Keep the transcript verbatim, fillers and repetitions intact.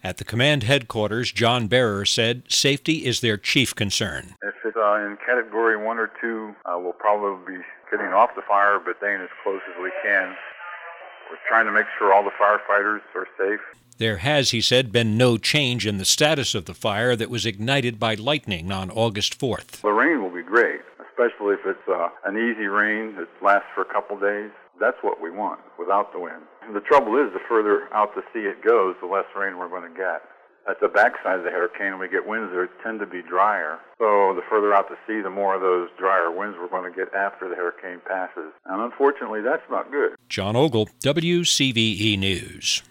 At the command headquarters, John Bearer said safety is their chief concern. If it's uh, in Category one or two, uh, we'll probably be getting off the fire, but staying as close as we can. We're trying to make sure all the firefighters are safe. There has, he said, been no change in the status of the fire that was ignited by lightning on August fourth. The rain will be great, especially if it's uh, an easy rain that lasts for a couple days. That's what we want, without the wind. The trouble is, the further out to sea it goes, the less rain we're going to get. At the backside of the hurricane, we get winds that tend to be drier. So the further out to sea, the more of those drier winds we're going to get after the hurricane passes. And unfortunately, that's not good. John Ogle, W C V E News.